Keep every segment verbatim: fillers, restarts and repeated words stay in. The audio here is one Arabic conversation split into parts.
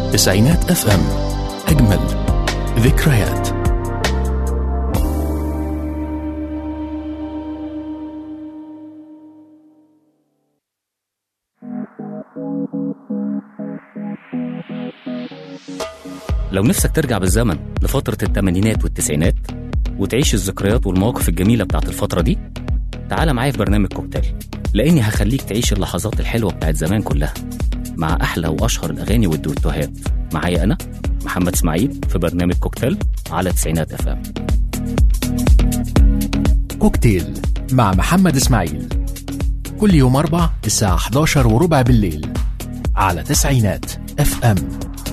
تسعينات اف ام، اجمل ذكريات. لو نفسك ترجع بالزمن لفترة الثمانينات والتسعينات وتعيش الذكريات والمواقف الجميلة بتاعت الفترة دي، تعال معايا في برنامج كوكتيل، لأني هخليك تعيش اللحظات الحلوة بتاعت زمان كلها مع أحلى وأشهر الأغاني والدويتوهات. معايا أنا محمد اسماعيل في برنامج كوكتيل على تسعينات اف ام. كوكتيل مع محمد اسماعيل كل يوم أربع الساعة حداشر وربع بالليل على تسعينات اف ام.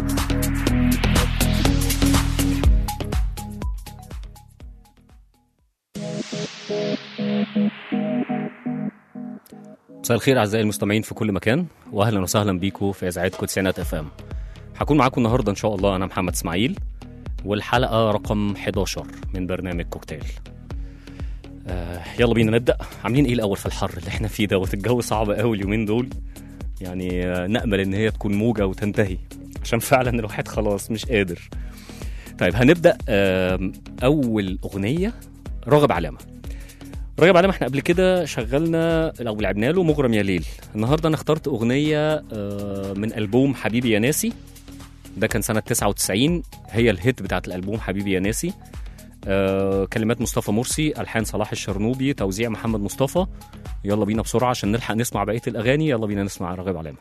مساء الخير أعزائي المستمعين في كل مكان، وأهلا وسهلا بيكم في إذاعتكم تسعينات اف ام. هكون معاكم النهاردة إن شاء الله أنا محمد اسماعيل، والحلقة رقم حداشر من برنامج كوكتيل. آه يلا بينا نبدأ. عاملين إيه الأول في الحر اللي إحنا فيه دوت؟ الجو صعب قوي اليومين دول، يعني آه نأمل إن هي تكون موجة وتنتهي، عشان فعلا الواحد خلاص مش قادر. طيب هنبدأ. آه أول أغنية راغب علامة. راغب علامة احنا قبل كده شغلنا او لعبنا له مغرم يا ليل. النهارده انا اخترت اغنيه من البوم حبيبي يا ناسي، ده كان سنه تسعة وتسعين، هي الهيت بتاعت الالبوم حبيبي يا ناسي. كلمات مصطفى مرسي، الحان صلاح الشرنوبي، توزيع محمد مصطفى. يلا بينا بسرعه عشان نلحق نسمع بقيه الاغاني. يلا بينا نسمع راغب علامة.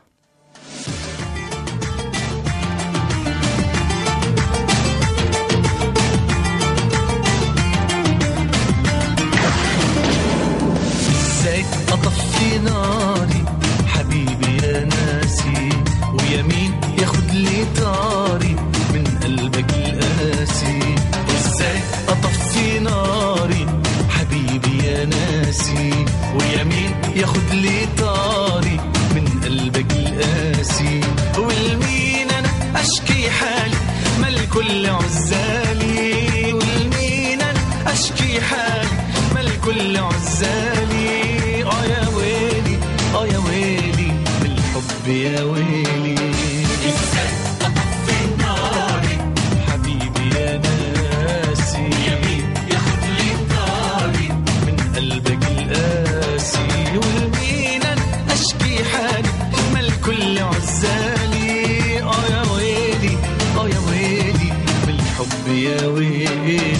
أطفي ناري حبيبي يا ناسي، ويمين ياخد لي طاري من قلبك القاسي. ازاي أطفي ناري حبيبي يا ناسي، ويمين ياخد لي طاري من قلبك القاسي. والمين أنا أشكي حالي ما الكل عزالي، والمين أنا أشكي حالي ما الكل عزالي. يا ويلي ازاي اطفي ناري حبيبي يا ناسي، يمين ياخد لي طاري من قلبك القاسي. والمين انا اشكي حالي ما الكل عزالي. اه يا ويلي اه يا ويلي بالحب يا ويلي.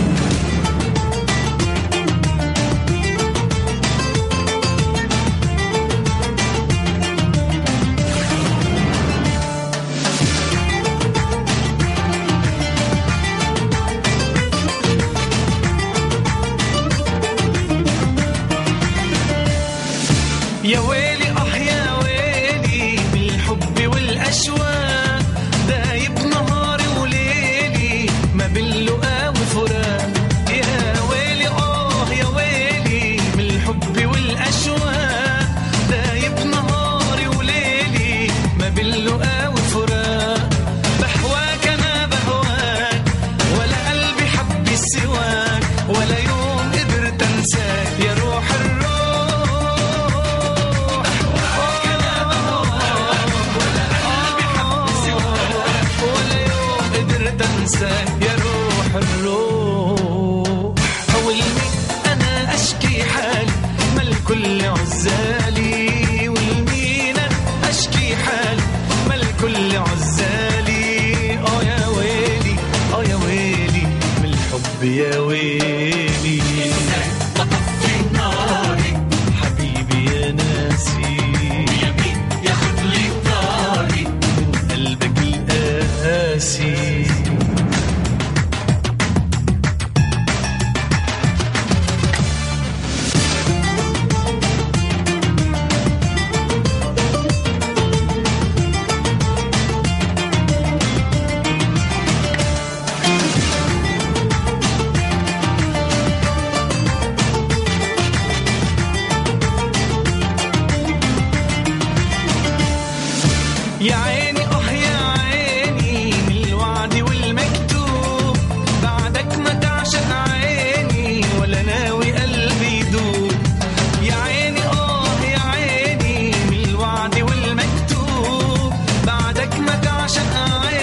يا ويلي اه يا ويلي بالحب والاشواق، دايب نهاري وليلي ما باللقا وفراق. يا ويلي اه يا ويلي بالحب والاشواق، دايب نهاري وليلي ما باللقا وفراق. بهواك انا بهواك ولا قلبي حب سواك، ولا يوم قدرت انساك يا روح الروح. يا روح الروح والمين انا اشكي حالي ما الكل عزالي، والمين انا اشكي حالي ما الكل عزالي. اه يا ويلي اه يا ويلي من الحب يا ويلي. اطفي ناري حبيبي يا ناسي، يمين ياخد لي طاري من قلبك القاسي. يا عيني اه يا عيني من الوعد والمكتوب، بعدك ما تعشق عيني ولا ناوي قلبي يدوب. يا عيني اه يا عيني من الوعد والمكتوب، بعدك ما تعشق عيني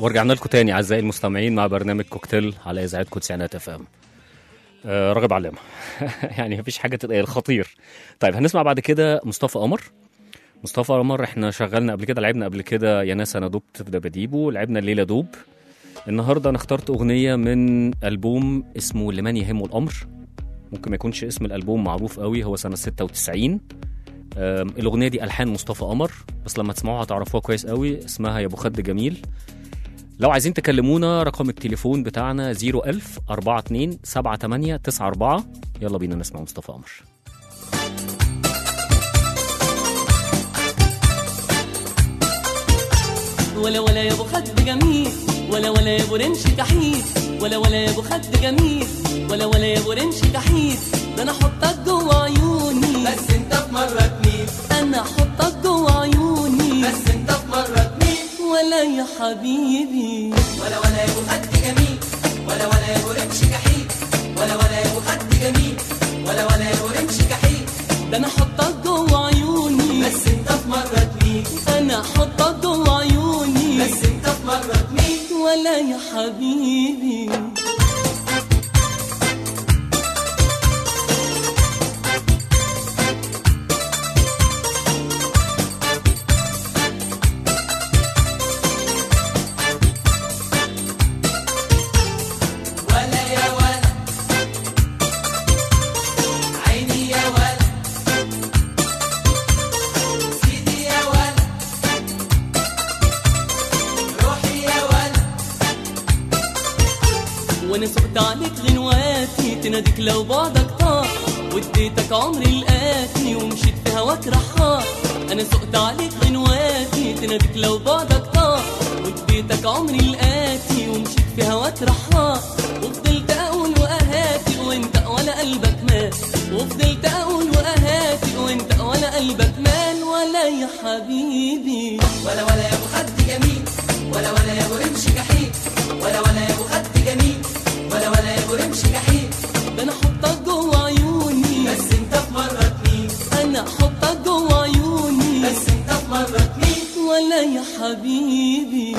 ورجعنا لكم تاني اعزائي المستمعين مع برنامج كوكتيل على اذاعتكم تسعينات اف ام. آه راغب علامه يعني مفيش حاجه تتقال، خطير. طيب هنسمع بعد كده مصطفى قمر. مصطفى قمر احنا شغلنا قبل كده، لعبنا قبل كده يا ناس انا دبت في دباديبو، لعبنا الليله دوب. النهارده انا اخترت اغنيه من البوم اسمه لمن يهمه الامر. ممكن ما يكونش اسم الالبوم معروف قوي، هو سنه ستة وتسعين. الاغنيه دي الحان مصطفى قمر، بس لما تسمعوها هتعرفوها كويس قوي. اسمها يا ابو خد جميل. لو عايزين تكلمونا رقم التليفون بتاعنا صفر ألف أربعة اتنين سبعة تمانية تسعة أربعة. يلا بينا نسمع مصطفى قمر. ولا ولا يا ابو خد جميل، ولا ولا يا ابو رمش كحيل، ولا ولا يا ابو خد جميل، ولا ولا يا ابو رمش كحيل. ده انا احطك جوه عيوني بس انت في مرة تميل، انا احطك جوه عيوني بس انت في مرة تميل. ولا يا حبيبي ولا ولا يا ابو خد جميل، ولا ولا يا ابو رمش كحيل، ولا ولا يا ابو خد جميل، ولا ولا يا ابو رمش كحيل. ده انا احطك جوه عيوني بس انت في مرة تميل، انا احطك جوه عيوني بس انت في مرة تميل. ولا يا حبيبي وانا سقت عليك غنواتي تناديك لو بعدك طار، واديتك عمري الآتي ومشيت في هواك رحار. انا سقت عليك غنواتي تناديك لو بعدك طار، واديتك عمري الآتي ومشيت في هواك رحار. وفضلت اقول واهاتي وانت ولا قلبك مال، وفضلت اقول واهاتي وانت ولا قلبك مال. ولا يا حبيبي ولا ولا يا ابو خد جميل، ولا ولا يا ابو رمش كحيل، ولا ولا يا ابو خد جميل، ولا ولا يا ابو رمش كحيل. ده انا احطك جوه عيوني بس انت في مرة تميل، انا احطك جوه عيوني بس انت في مرة تميل. ولا يا حبيبي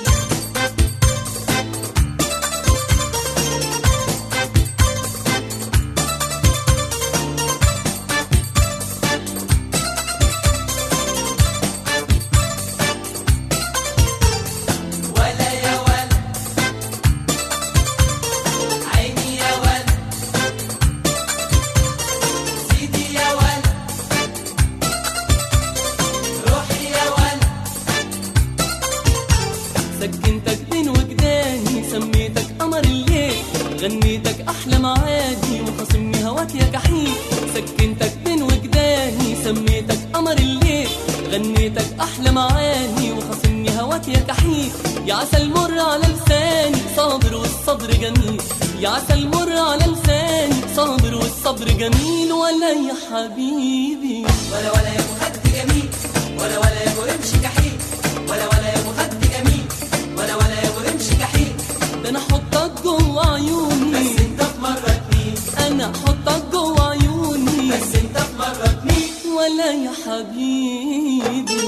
سكنتك بين وجداني، سميتك قمر الليل، غنيتك احلى معادي وخصمني هواك يا جحيم. سكنتك بين وجداني، سميتك قمر الليل، غنيتك احلى معاني وخصمني هواك يا جحيم. يا عسل مر على لساني صابر والصبر جميل، يا عسل مر على لساني صابر والصبر جميل. ولا يا حبيبي ولا ولا يا ابو خد جميل، ولا ولا يا ابو رمش كحيل، ولا ولا يا ابو خد جميل، ولا ولا يا ابو رمش كحيل. ده انا احطك جوه عيوني بس انت في مرة تميل، انا احطك جوه عيوني بس انت في مرة تميل. ولا يا حبيبي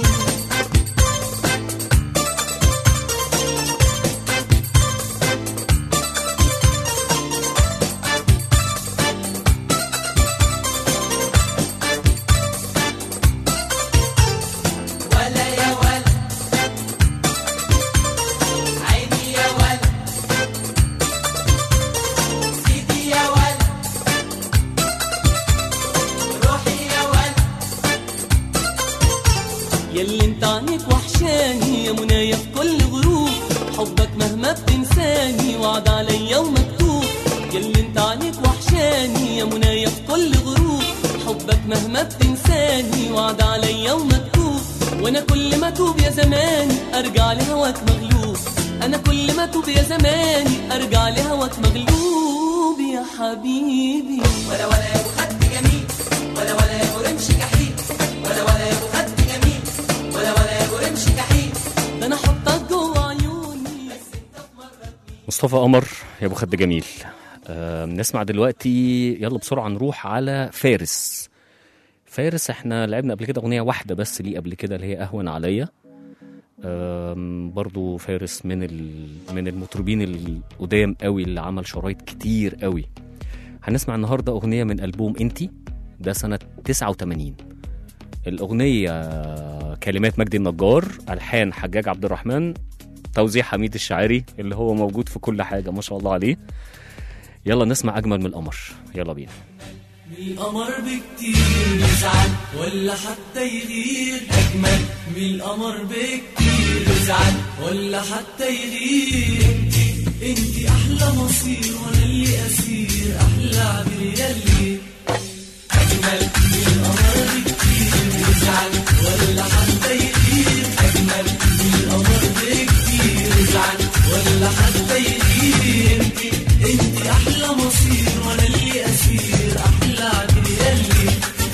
ياللي انت عنيك وحشاني يا منايا في كل غروب، حبك مهما بتنساني وعد عليا ومكتوب. ياللي انت عنيك وحشاني يا منايا في كل غروب، حبك مهما بتنساني وعد عليا ومكتوب. وانا كل ما توب يا زماني ارجع لهواك مغلوب، انا كل ما توب يا زماني ارجع لهواك مغلوب يا حبيبي. ولا ولا يا ابو خد جميل، ولا ولا يا ابو رمش كحيل، ولا ولا يا ابو خد جميل، ولا ولا يا ابو رمش كحيل. ده انا احطك جوه عيوني. مصطفى قمر يا ابو خد جميل. آه نسمع دلوقتي، يلا بسرعه نروح على فارس. فارس احنا لعبنا قبل كده اغنيه واحده بس ليه قبل كده اللي هي اهون عليا. آم، برضو فارس من ال... من المطربين القدام قوي اللي عمل شرايط كتير قوي. هنسمع النهارده اغنيه من البوم انتي، ده سنه تسعة وتمانين. الاغنيه كلمات مجدي النجار، الحان حجاج عبد الرحمن، توزيع حميد الشاعري اللي هو موجود في كل حاجه ما شاء الله عليه. يلا نسمع اجمل من القمر، يلا بينا. من القمر بكتير يزعل ولا حتى يغير، أجمل من القمر بكتير يزعل ولا حتى يغير. انتي انتي أحلى مصير وأنا اللي أسير، أحلى عبر يلي. أجمل من القمر بكتير يزعل ولا حتى يغير، أجمل من القمر بكتير يزعل ولا حتى يغير. انتي انتي أحلى مصير وأنا اللي أسير، أحلى عبر يلي.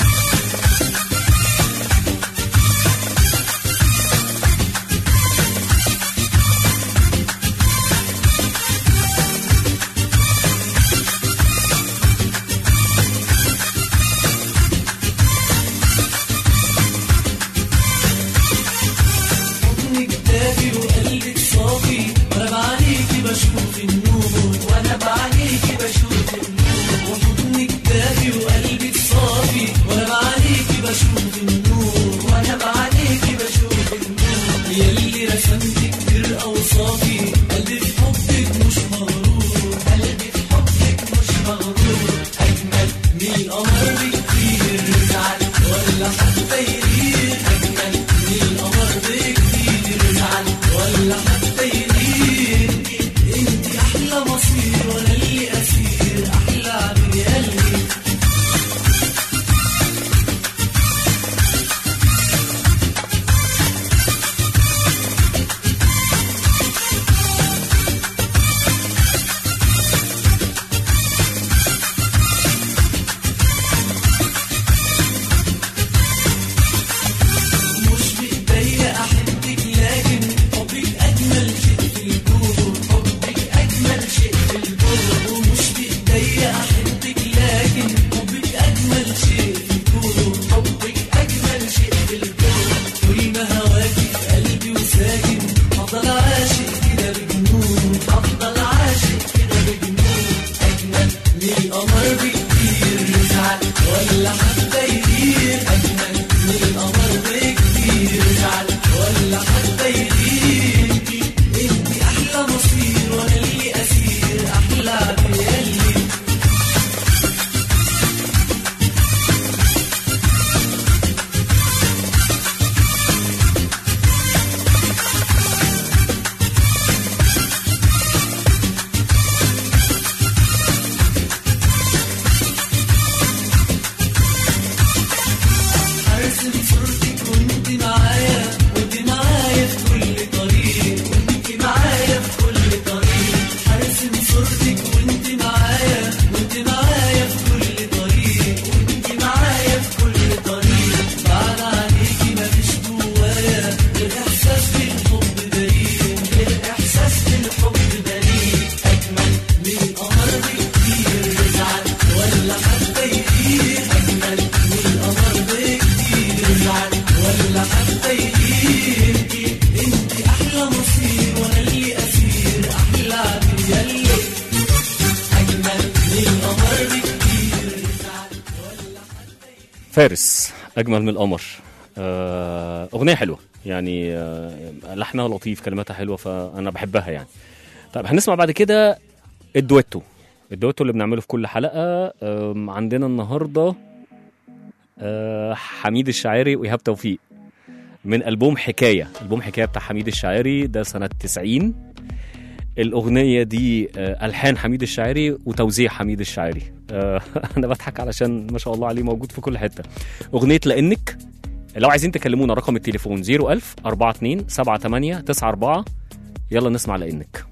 حضنك دافي وقلبك صافي، وأنا بعينيكي بشوف النور، وأنا بعينيكي بشوف النور. وحضنك دافي وقلبك صافي، وأنا بعينيكي بشوف النور، وأنا بعينيكي بشوف النور. يلي رسمت كتير أوصافي، قلبي في حبك مش مغرور، قلبي في حبك مش مغرور. أجمل من القمر بكتير يزعل ولا حتى يغير، أجمل من القمر بكتير يزعل ولا حتى يغير. انتي أحلى مصير وأنا اللي أسير، أحلى عبر يلي. مش بإيديا أحبك لكن حبك أجمل شيء في الكون، حبك أجمل شيء في الكون. ومش بإيديا أحبك لكن حبك أجمل شيء في الكون، حبك أجمل شيء في الكون. طول ما هواكي في قلبي وساكن، هفضل عاشق كده بجنون، هفضل عاشق كده بجنون. أجمل من القمر بكتير يزعل ولا حتى يغير، أجمل من القمر بكتير يزعل ولا حتى يغير. انتي انتي أحلى مصير وأنا اللي أسير، أحلى عبر يلي. هرسم صورتك وانت معايا، وانت معايا في كل طريق، وانت معايا في كل طريق. هرسم صورتك وانت معايا، وانت معايا في كل طريق، وانت معايا في كل طريق. بعد عليكي مفيش جوايا غير احساس بالحب بريء، غير احساس بالحب بريء. اجمل من القمر بكتير يزعل ولا حتى يغير، اجمل من القمر بكتير يزعل ولا حتى يغير. انتي انتي احلى مصير وانا اللي اسير، احلى عبر يلي. اجمل من القمر بكتير يزعل ولا حتى يغير. فارس اجمل من القمر. آه، اغنيه حلوه يعني، آه، لحنها لطيف، كلماتها حلوه، فانا بحبها يعني. طيب هنسمع بعد كده الدويتو، الدويتو اللي بنعمله في كل حلقه. آم، عندنا النهارده آه، حميد الشاعري وايهاب توفيق من البوم حكايه. البوم حكايه بتاع حميد الشاعري ده سنه تسعين. الاغنيه دي آه، الحان حميد الشاعري وتوزيع حميد الشاعري. آه، انا بضحك علشان ما شاء الله عليه موجود في كل حته. اغنيه لانك. لو عايزين تكلمونا رقم التليفون صفر ألف أربعة اتنين سبعة تمانية تسعة أربعة. يلا نسمع لانك.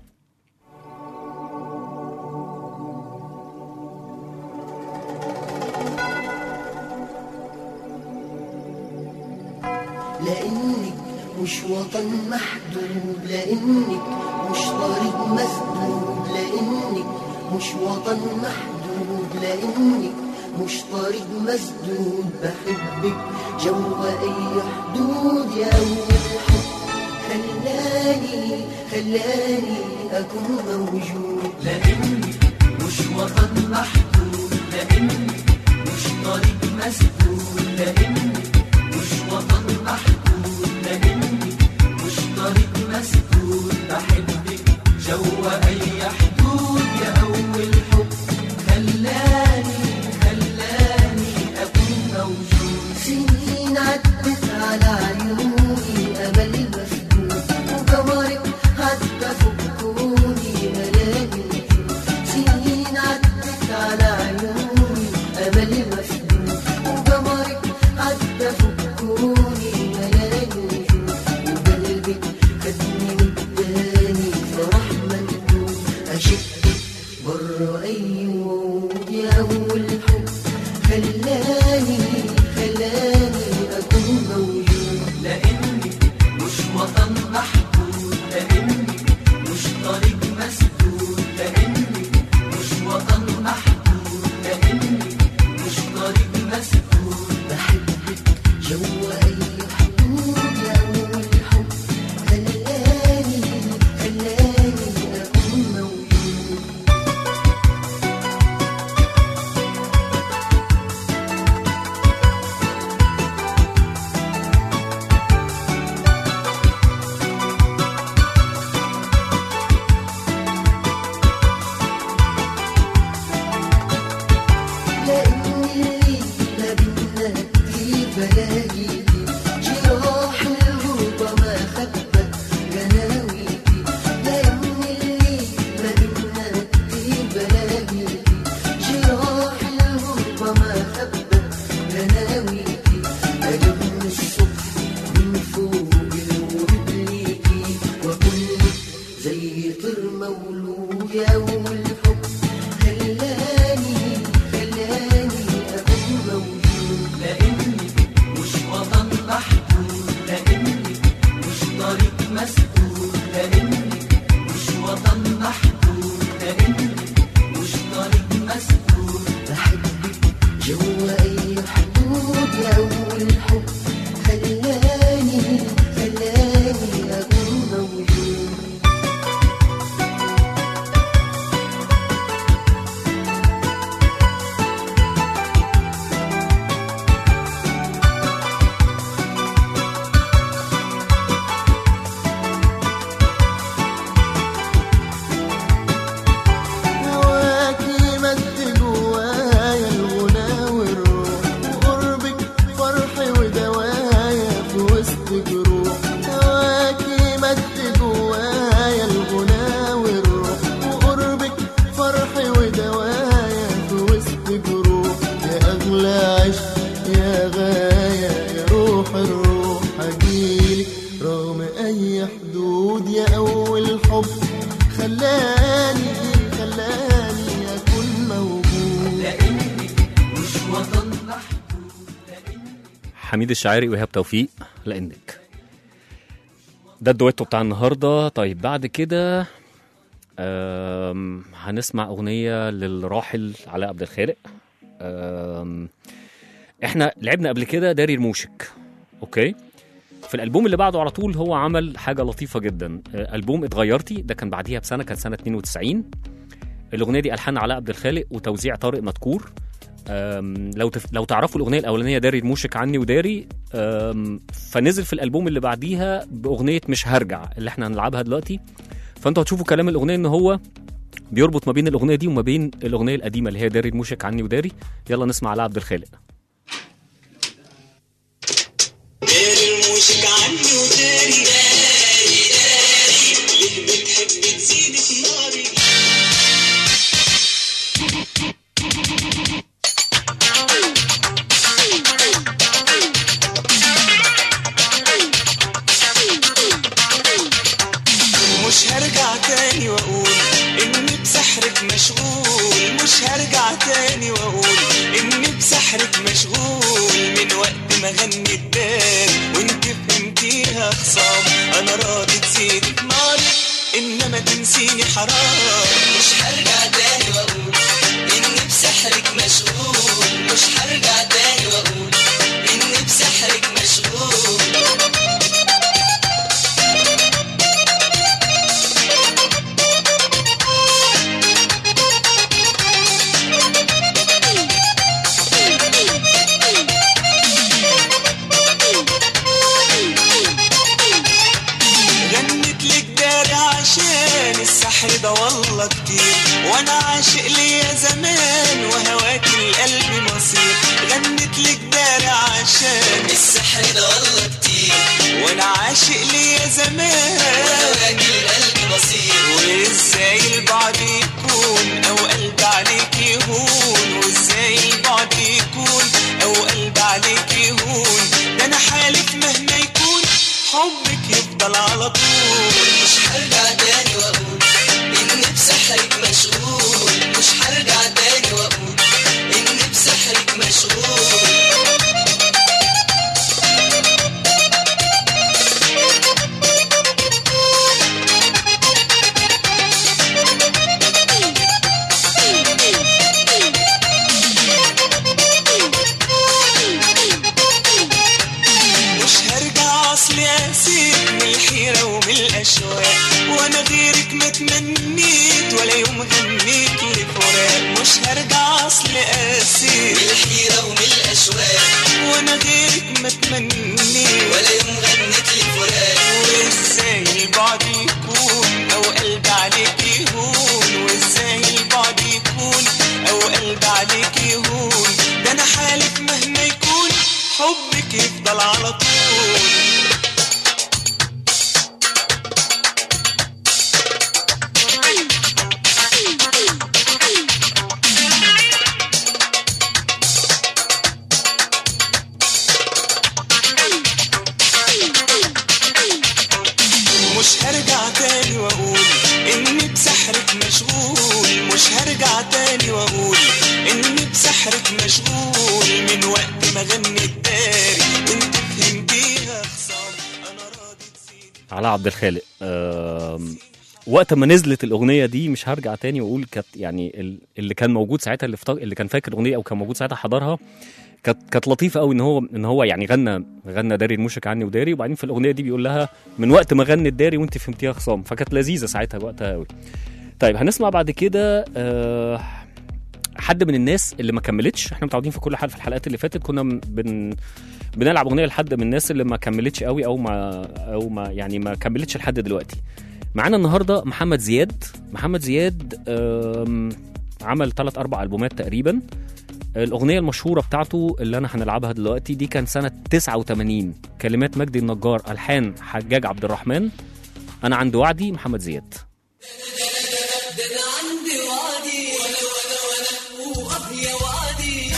لأنك مش وطن محدود، لأنك مش طريق مسدود، لأنك مش وطن محدود، لأنك مش طريق مسدود. بحبك جوا أي حدود يا أول حب، خلاني خلاني أكون موجود. لأني مش وطن محدود، لأني مش طريق مسدود، لأني مش وطن محدود، لأني مش طريق مسدود. بحبك جوا أي حدود يا أول حب، خلاني خلاني أكون موجود. سنين عدت على عيوني أمل مسدود، وقمرك عدى فكوني ملاني وجود. سنين عدت على عيوني أمل مسدود، وقمرك عدى فكوني ملاني وجود. وقلبك خدني واداني فرح مندود، أشدك برا أي وعود يا أول حب، خلاني خلاني أكون موجود. لأني مش وطن محدود، لأني مش طريق مسدود، لأني مش وطن محدود، لأني مش طريق مسدود. بحبك جوا أي حدود يا أول حب، خلاني خلاني أكون موجود. لأني ما بينا كتير بلاقيكي، جراح الغربة ما خبت جناويكي. لأني ما بينا كتير بلاقيكي، جراح الغربة ما خبت جناويكي. ألم الصبح من فوق الورد ليكي، وكلك زي طير مولود يا أول حب، خلاني خلاني أكون موجود. لأني مش وطن محدود، لأني مش طريق مسدود، لأني مش وطن محدود، لأني مش طريق مسدود. بحبك جوا أي حدود يا أول حب، خلاني خلاني أكون موجود. هواكي مد جوايا الغنى والروح، وقربك فرحي ودوايا في وسط جروح. هواكي مد جوايا الغنى والروح، وقربك فرحي ودوايا في وسط جروح. يا أغلى عشق يا غاية يا روح الروح، هجيلك رغم أي حدود يا أول حب، خلاني خلاني أكون موجود. لأني مش وطن محدود، لأني حميد الشاعري وإيهاب توفيق، لأنك. ده الدويتو بتاع النهارده. طيب بعد كده آم، هنسمع أغنية للراحل علاء عبد الخالق. آم، احنا لعبنا قبل كده داري الموشك، اوكي. في الالبوم اللي بعده على طول هو عمل حاجه لطيفه جدا، آه، البوم اتغيرتي، ده كان بعديها بسنه، كانت سنه اتنين وتسعين. الاغنيه دي الحان علاء عبد الخالق وتوزيع طارق مدكور. آم، لو تف... لو تعرفوا الاغنيه الاولانيه داري الموشك عني وداري، آم، فنزل في الالبوم اللي بعديها باغنيه مش هرجع اللي احنا هنلعبها دلوقتي. فانتوا هتشوفوا كلام الاغنيه ان هو بيربط ما بين الاغنيه دي وما بين الاغنيه القديمه اللي هي داري الموشك عني وداري. يلا نسمع علاء عبد الخالق. داري الموشك عني وداري، داري داري ليه بتحب تزيد في ناري. مش هرجع تاني واقول اني بسحرك مشغول، مش هرجع تاني واقول اني بسحرك مشغول. من وقت ما غني الدار وانت فهمتيها خصام، انا راضي تزيدي ناري انما تنسيني حرام. مش هرجع تاني واقول اني بسحرك مشغول، مش هرجع تاني واقول اني بسحرك مشغول. السحر ده والله كتير، وانا عاشق ليا زمان وهواك القلب مصير، غنت لك داري عشان السحر ده والله كتير، وانا عاشق ليا زمان وهواك القلب مصير. وازاي البعد يكون او قلب عليك يهون، وازاي البعد يكون او قلب عليك يهون، ده انا حالف مهما يكون حبك يفضل على طول. مش هرجع تاني واقول اني بسحرك مشغول، مش هرجع تاني واقول اني بسحرك مشغول. وانا غيرك ما تمنيت ولا يوم غنيت لفراق، مش هرجع اصل قاسي من الحيرة ومن الاشواق، وانا غيرك ما تمنيت ولا يوم غنيت لفراق. وازاي البعد يكون او قلب عليك يهون، وازاي البعد يكون او قلب عليك يهون، ده انا حالف مهما يكون حبك يفضل على طول. مش هرجع تاني واقول اني بسحرك مشغول، مش هرجع تاني واقول اني بسحرك مشغول، من وقت ما غنيت داري وانت فهمتيها خصام انا راضي تسيب. علاء عبد الخالق. وقت ما نزلت الاغنيه دي مش هرجع تاني واقول، كانت يعني اللي كان موجود ساعتها اللي, اللي كان فاكر الاغنيه او كان موجود ساعتها حضرها، كانت كانت لطيفه قوي ان هو ان هو يعني غنى غنى داري المشرك عني وداري، وبعدين في الاغنيه دي بيقول لها من وقت ما غنت داري وانت فهمتيها خصام، فكانت لذيذه ساعتها وقتها قوي. طيب هنسمع بعد كده أه حد من الناس اللي ما كملتش. احنا متعودين في كل حلقه في الحلقات اللي فاتت كنا بن بنلعب اغنيه لحد من الناس اللي ما كملتش قوي او ما او ما يعني ما كملتش لحد دلوقتي. معانا النهارده محمد زياد. محمد زياد عمل ثلاث اربع البومات تقريبا. الأغنية المشهورة بتاعته اللي أنا هنلعبها دلوقتي دي كان سنة تسعة وثمانين، كلمات مجدي النجار، ألحان حجاج عبد الرحمن. أنا عندي وعدي، محمد زياد. ده أنا عندي وعدي وأنا وأنا وأنا وأه يا وعدي.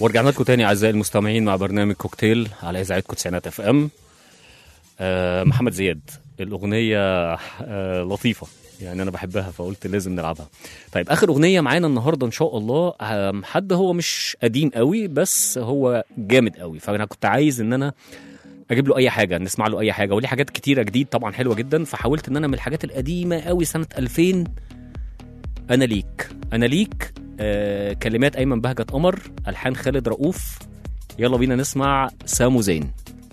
ورجعنا لكم تاني اعزائي المستمعين مع برنامج كوكتيل على اذاعتكم تسعينات اف ام. آه محمد زياد، الاغنيه آه لطيفه يعني انا بحبها فقلت لازم نلعبها. طيب اخر اغنيه معانا النهارده ان شاء الله آه حد هو مش قديم قوي بس هو جامد قوي، فانا كنت عايز ان انا اجيب له اي حاجه نسمع له اي حاجه، وليه حاجات كتيره جديد طبعا حلوه جدا، فحاولت ان انا من الحاجات القديمه قوي سنه ألفين انا ليك انا ليك آه كلمات ايمن بهجت قمر، الحان خالد رؤوف. يلا بينا نسمع سامو زين.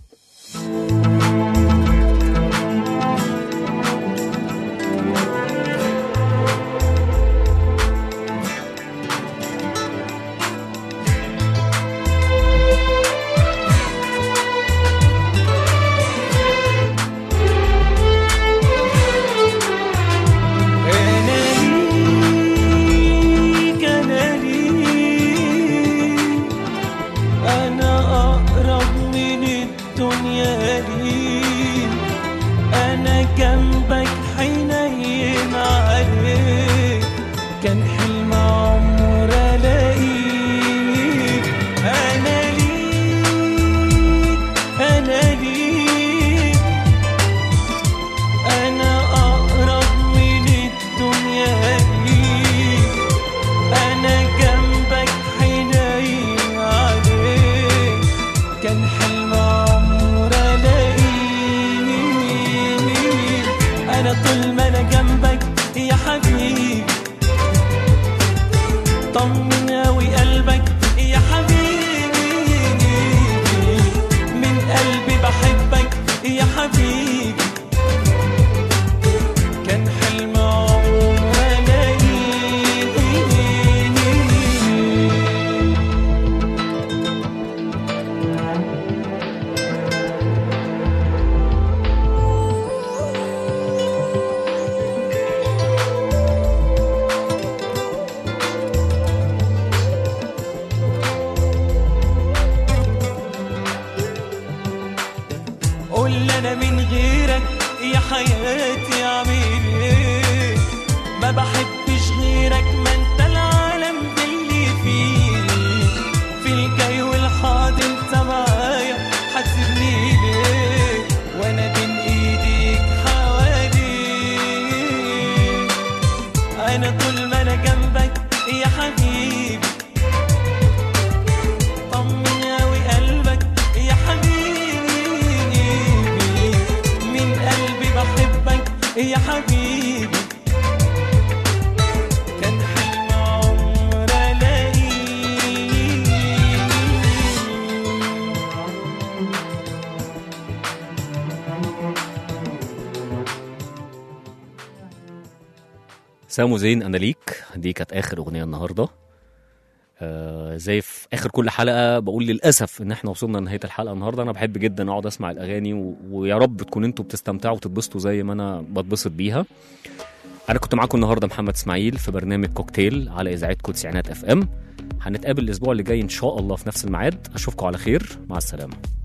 سامو زين انا ليك، دي كانت اخر اغنيه النهارده. آه زي في اخر كل حلقه بقول للاسف ان احنا وصلنا لنهايه الحلقه النهارده. انا بحب جدا اقعد اسمع الاغاني و... ويا رب تكون انتوا بتستمتعوا وتتبسطوا زي ما انا بتبسط بيها. انا كنت معاكم النهارده محمد اسماعيل في برنامج كوكتيل على اذاعتكم تسعينات اف ام. هنتقابل الاسبوع اللي جاي ان شاء الله في نفس الميعاد. اشوفكم على خير، مع السلامه.